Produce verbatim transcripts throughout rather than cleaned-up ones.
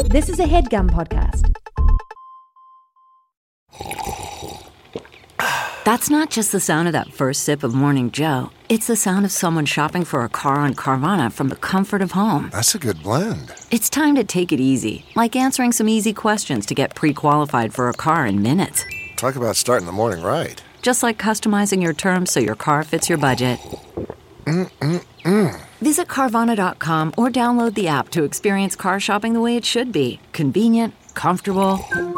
This is a HeadGum podcast. That's not just the sound of that first sip of Morning Joe. It's the sound of someone shopping for a car on Carvana from the comfort of home. That's a good blend. It's time to take it easy, like answering some easy questions to get pre-qualified for a car in minutes. Talk about starting the morning right. Just like customizing your terms so your car fits your budget. Mm-mm-mm. Visit Carvana dot com or download the app to experience car shopping the way it should be. Convenient, comfortable.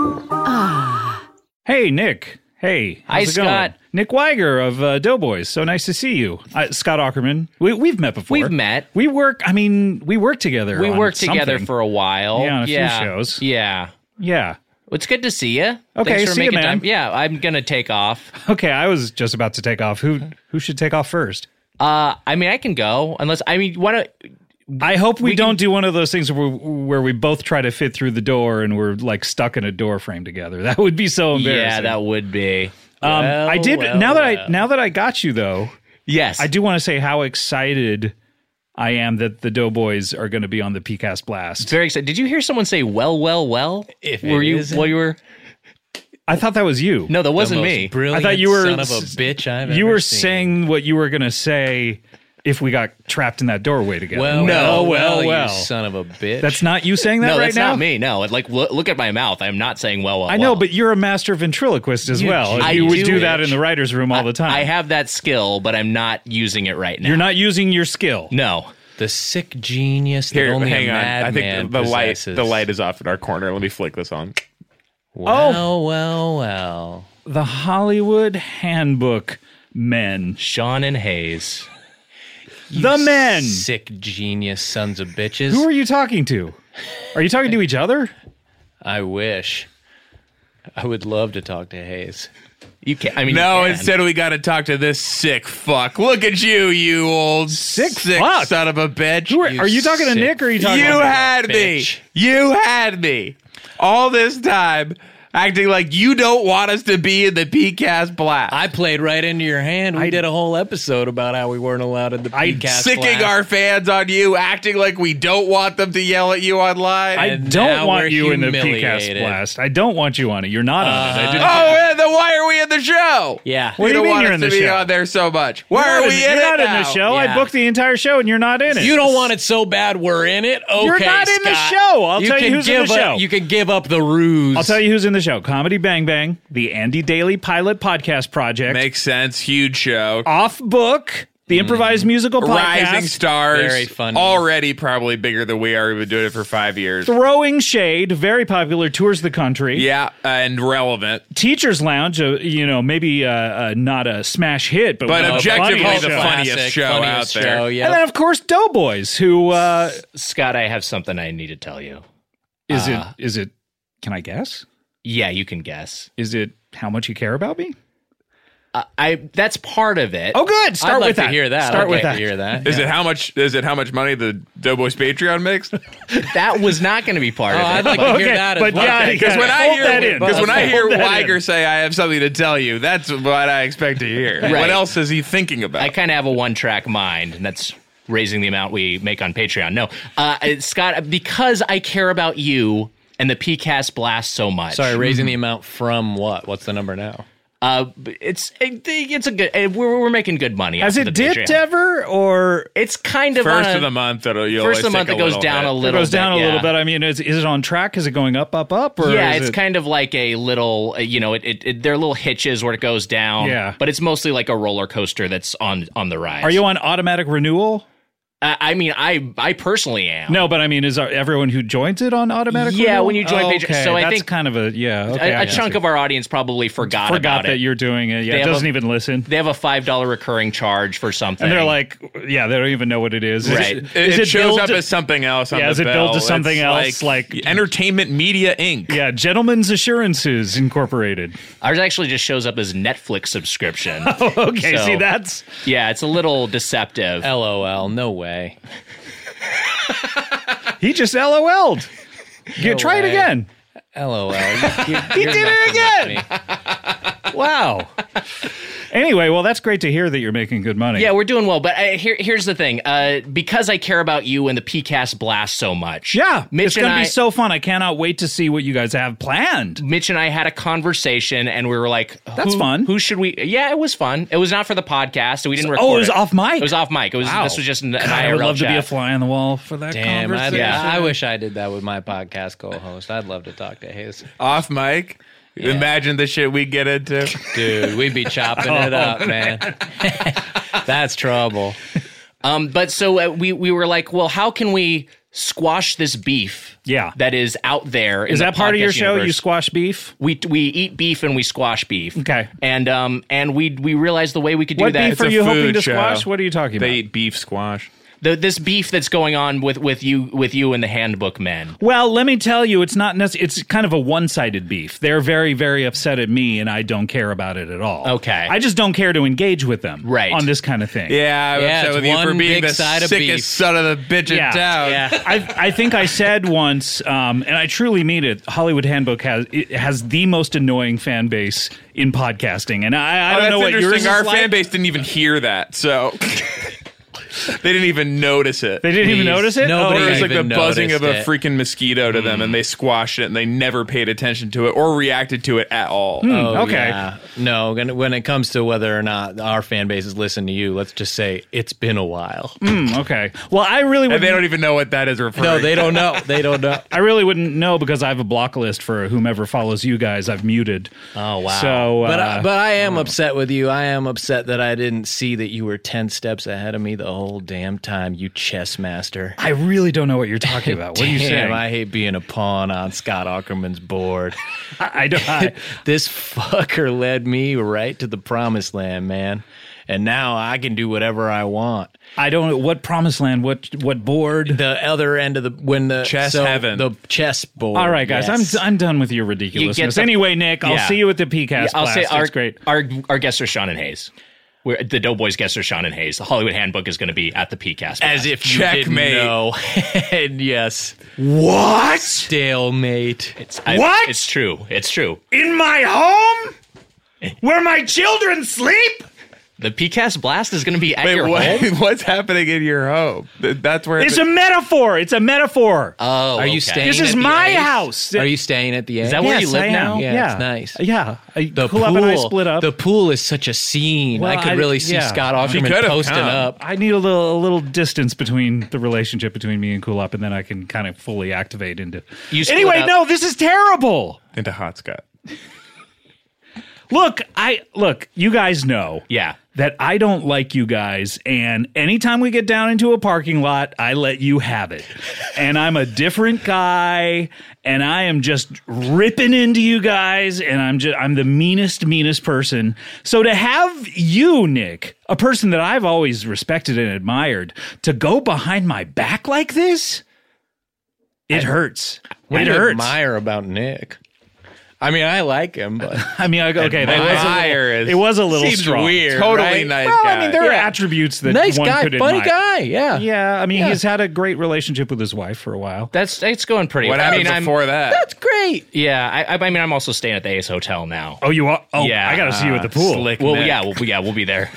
Ah. Hey, Nick. Hey. Hi, how's it going? Scott. Nick Weiger of uh, Doughboys. So nice to see you. Uh, Scott Ackerman. We, we've met before. We've met. We work, I mean, we work together. We on worked together something. for a while. Yeah, on a yeah. few shows. Yeah. Yeah. Well, it's good to see you. Okay, Thanks for see you, making man. time. Yeah, I'm going to take off. Okay, I was just about to take off. Who who should take off first? Uh, I mean, I can go unless, I mean, what? I hope we, We don't can- do one of those things where, where we both try to fit through the door and we're like stuck in a door frame together. That would be so embarrassing. Yeah, that would be. Um, Well, I did well, now that well. I now that I got you though. Yes. I do want to say how excited I am that the Doughboys are going to be on the P C A S Blast. Very excited. Did you hear someone say, well, well, well? If were it you, isn't- while you were, I thought that was you. no, that The wasn't most me. Brilliant I thought you were son of a bitch I've You ever were seen. saying what you were going to say if we got trapped in that doorway together. Well, No, well, well, well, well. you son of a bitch. That's not you saying that No, right that's now? not me. No, like look, look at my mouth. I'm not saying well, well. I know, well. but you're a master ventriloquist as You well. do- you I would do, do that in bitch. the writer's room all the time. I have that skill, but I'm not using it right now. You're not using your skill. No. the sick genius that Here, only hang a on. I madman think the light possesses. the light is off in our corner. Let me flick this on. Well, well, well. The Hollywood Handbook Men. Sean and Hayes. The men. Sick genius sons of bitches. Who are you talking to? Are you talking to each other? I wish. I would love to talk to Hayes. You can. I mean, No, you can. instead we got to talk to this sick fuck. Look at you, you old Sick sick fuck? son of a bitch. Who are, are you talking to sick Nick or are you talking You to had bitch. me. You had me. All this time acting like you don't want us to be in the P C A S Blast. I played right into your hand. We I- did a whole episode about how we weren't allowed in the I- P C A S Sicking Blast. our fans on you, acting like we don't want them to yell at you online. I And don't now want we're you in the P C A S humiliated. Blast. I don't want you on it. You're not on it. I didn't. oh, man, then why are we in the show? Yeah. What do you don't mean want you're us in to the be show? on there so much. Why You're are not we in, in You're it not in now? the show. I Yeah. booked the entire show and you're not in it. You don't want it so bad we're in it? Okay, You're not in the Scott. show. I'll tell you can who's in the give up- show. You can give up the ruse. I'll tell you who's in the show. Comedy Bang Bang, the Andy Daly Pilot Podcast Project, Makes sense. Huge show. Off Book, the improvised musical podcast, Rising stars. Very funny. Already probably bigger than we are. We've been doing it for five years. Throwing Shade, very popular, tours the country. Yeah, and relevant. Teachers Lounge, uh, you know, maybe uh, uh, not a smash hit, but, But one of the objectively funniest the shows. funniest Classic, show funniest out there. show, yep. And then, of course, Doughboys, who uh, Scott, I have something I need to tell you. is Uh, it? Is it? Can I guess? Yeah, you can guess. Is it how much you care about me? Uh, I that's part of it. Oh, good. Start I'd like with to that. hear that. Start I'd with like that. to hear that. Is it how much? Is it how much money the Doughboys Patreon makes? That was not going to be part Oh, of it. I'd like to Okay, hear that as but well. yeah, Because when I Hold hear that in. because when I Hold hear that in. Weiger say I have something to tell you, that's what I expect to hear. Right. What else is he thinking about? I kind of have a one-track mind, and that's raising the amount we make on Patreon. No, uh, Scott, because I care about you and the P C A S Blast so much. Sorry, raising the amount from what? What's the number now? Uh, it's it, it's a good. uh, We're we're making good money. Has off it of the dipped Patreon. ever, or It's kind of First on a, of the month, it'll you'll first of the always month take it goes little down hit. a it little. goes down bit, a little yeah. bit? I mean, is, is it on track? Is it going up, up, up? Or Yeah, is it's it, kind of like a little, uh, you know, it, it, it there are little hitches where it goes down. Yeah. but it's mostly like a roller coaster that's on on the rise. Are you on automatic renewal? Uh, I mean, I I personally am. No, but I mean, is our, everyone who joins it on automatic Yeah, renewal? when you join oh, Patreon- okay. so I that's think kind of a, yeah. Okay, a, I a got chunk you. of our audience probably forgot, Forgot about that it. you're doing it. Yeah, They it have doesn't a- even listen. They have a five dollar recurring charge for something, And they're like, yeah, they don't even know what it is. Is Right. it- It, is it it shows billed up to- as something else on Yeah, the is it bill. billed to something It's else, like- Entertainment Media Incorporated. yeah, Gentlemen's Assurances Incorporated. ours actually just shows up as Netflix subscription. Oh, okay, So- see, that's Yeah, it's a little deceptive. LOL, no way. he just LOL'd. You try it way. again. LOL. You, He did it again. Wow. Anyway, well, that's great to hear that you're making good money. Yeah, we're doing well. But uh, here, here's the thing. Uh, because I care about you and the P C A S blast so much. Yeah, Mitch it's going and to I, be so fun. I cannot wait to see what you guys have planned. Mitch and I had a conversation, and we were like, That's who, fun. Who should we? Yeah, it was fun. It was not for the podcast, so we didn't record Oh, it was off mic? It was off mic. It was. Wow. This was just an, an God, I R L I would love chat. to be a fly on the wall for that Damn, I'd, conversation. Yeah. I wish I did that with my podcast co-host. I'd love to talk to his. Off mic. Imagine the shit we get into. Dude, we'd be chopping it up, man. That's trouble. Um, but so uh, we we were like, well, how can we squash this beef? Yeah. that is out there. In Is the that part of your podcast show? universe? You squash beef? We we eat beef and we squash beef. Okay. And um and we we realized the way we could do What that. beef are a you hoping food to show. squash? What are you talking They about? eat beef squash. The, this beef that's going on with, with you with you and the Handbook Men. Well, let me tell you, it's not necessarily. It's kind of a one-sided beef. They're very, very upset at me, and I don't care about it at all. Okay. I just don't care to engage with them, Right. on this kind of thing. Yeah, I'm Yeah, upset it's with you for one being big the side of sickest beef. son of the bitch Yeah. in town. Yeah. I, I think I said once, um, and I truly mean it. Hollywood Handbook has it has the most annoying fan base in podcasting, and I, I Oh, don't that's know what yours interesting. is Our like. fan base didn't even hear that, so they didn't even notice it. They didn't even Please. notice it. Nobody It Oh, was like the even buzzing of a noticed it. freaking mosquito to them, and they squashed it, and they never paid attention to it or reacted to it at all. Oh, okay. yeah. No, when when it comes to whether or not our fan base is listening to you, let's just say it's been a while. Hmm, okay. Well, I really And wouldn't. they don't even know what that is referring. No, they don't know. They don't know. I really wouldn't know because I have a block list for whomever follows you guys. I've muted. Oh, wow. So, uh, But I, but I am upset with you. I am upset that I didn't see that you were ten steps ahead of me the whole damn time, you chess master. I really don't know what you're talking about. What are you Damn, saying? I hate being a pawn on Scott Ackerman's board. I, I don't. I, This fucker led me right to the promised land, man. And now I can do whatever I want. I don't know what promised land. What what board? The other end of the when the Chess so heaven. the chess board. All right, guys. yes. I'm I'm done with your ridiculousness. the- anyway, Nick, I'll Yeah. see you at the P C A S I'll blast. say our, It's great. our our guests are Sean and Hayes. We're, the Doughboys guests are Sean and Hayes. The Hollywood Handbook is going to be at the P C A S. As if you didn't Checkmate. know. And yes, What? stalemate. It's, I- What? It's true. It's true. In my home? Where my children sleep? The P C A S blast is going to be at Wait, your what, home. what's happening in your home? Th- That's where It's a metaphor. It's a metaphor. Oh, Are you okay. staying? this at is the my Ace? house. Are you staying at the Ace? Is that where yes, you live I now? am. Yeah, Yeah, it's nice. Yeah. I, The Kulop pool, and I split up. The pool is such a scene. Well, I could I- really see yeah. Scott She Ackerman could've posting come. up. I need a little a little distance between the relationship between me and Kulop, and then I can kind of fully activate into. You split Anyway, up- no, this is terrible. into Hot Scott. Look, I look. You guys know. Yeah. That I don't like you guys, and anytime we get down into a parking lot, I let you have it. And I'm a different guy, and I am just ripping into you guys, and I'm just I'm the meanest, meanest person. So to have you, Nick, a person that I've always respected and admired, to go behind my back like this, it hurts. What it do you hurts. admire about Nick? I mean, I like him, but I mean, I, okay, that was a Admire little, is- it was a little seems strong. weird. Totally right? nice Well, guy. I mean, there are Yeah. attributes that nice one guy, could funny admire. guy. Yeah, Yeah, I mean, Yeah. he's had a great relationship with his wife for a while. That's it's going pretty. What I happened mean, I'm, before that? that's great. Yeah, I, I mean, I'm also staying at the Ace Hotel now. Oh, you are? Oh, Yeah. I got to see you at the pool. Slick Well, Nick. yeah, we'll, yeah, we'll be there.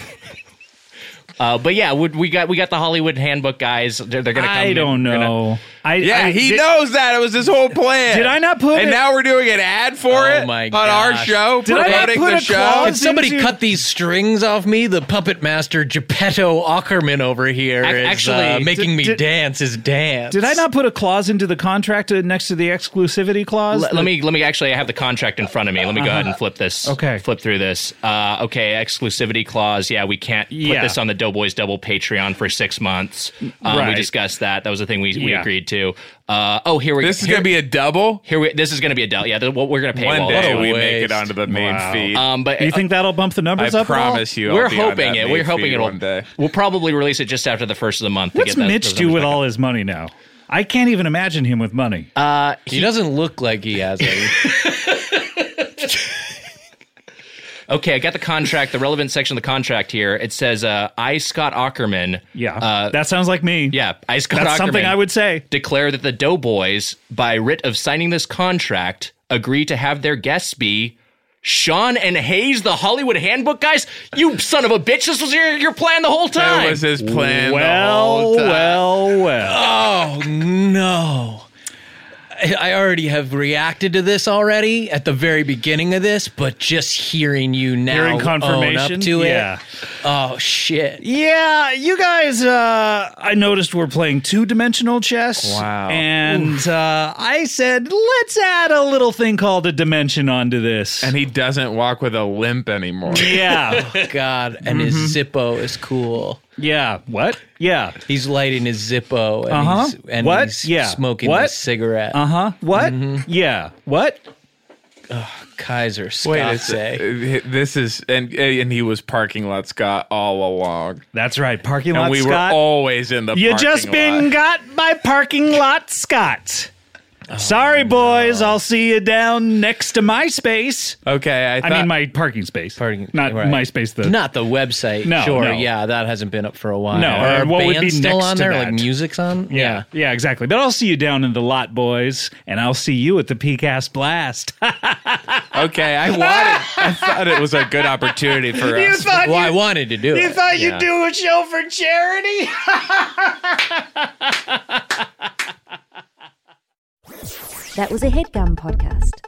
Uh, but yeah, we, we got we got the Hollywood Handbook guys. They're, they're gonna come. I in. don't We're gonna- know. I, Yeah, I, he did, knows that. It was his whole plan. Did I not put And it- now we're doing an ad for Oh it my on our gosh. show, Did I not promoting put the a show. clause- Can somebody into- cut these strings off me? The puppet master Geppetto Ackerman over here Ac- is actually, uh, making did- me did- dance his dance. Did I not put a clause into the contract uh, next to the exclusivity clause? Let, let me let me actually. I have the contract in front of me. Let me go ahead and flip this. Okay. Flip through this. Uh, okay, exclusivity clause. Yeah, we can't put Yeah. this on the Doughboys Double Patreon for six months. Um, Right. We discussed that. That was the thing we, we Yeah. agreed to. Uh, oh, here we go. This is here, going to be a double. here we, this is going to be a del. Yeah, the, what we're going to pay. One all day a we waste. make it onto the main Wow. feed. Um, but Do you think that'll bump the I numbers up promise you. I'll we're be on hoping that it. main We're hoping feed it'll. one day. We'll probably release it just after the first of the month. to What's get that- Mitch those do numbers with back. all his money now? I can't even imagine him with money. Uh, He doesn't look like he has any. Okay, I got the contract, the relevant section of the contract here. It says, uh, I, Scott Ackerman. yeah, Uh, that sounds like me. yeah, I, Scott That's Ackerman. something I would say. Declare that the Doughboys, by writ of signing this contract, agree to have their guests be Sean and Hayes, the Hollywood Handbook guys? You son of a bitch. This was your, your plan the whole time. That was his plan well, the whole time. well, well. Oh, no. I I already have reacted to this already at the very beginning of this, but just hearing you now Hearing own confirmation? up to Yeah. it. Oh, shit. Yeah, you guys, uh, I noticed we're playing two-dimensional chess. Wow. And uh, I said, let's add a little thing called a dimension onto this. And he doesn't walk with a limp anymore. yeah, God, and his Zippo is cool. yeah. What? Yeah. He's lighting his Zippo and, Uh-huh. he's, and What? he's Yeah. smoking What? a cigarette. Uh-huh. What? Yeah. What? Kaiser Wait, Scott it's, uh, this is and and he was parking lot Scott all along, That's right. Parking lot and we Scott. were always in the. you parking just been lot. got by parking lot Scott. Sorry, boys. I'll see you down next to my space. Okay, I, I thought, mean, my parking space. Parking- not right. my space. The Not the website. No, sure. no. Yeah, that hasn't been up for a while. No, Are uh, what would bands be still next on to there? that? Like music's on? Yeah, yeah, exactly. But I'll see you down in the lot, boys, and I'll see you at the P C A S Blast. okay, I wanted. I thought it was a good opportunity for us. thought Well, I wanted to do it. thought yeah. you'd do a show for charity? That was a HeadGum podcast.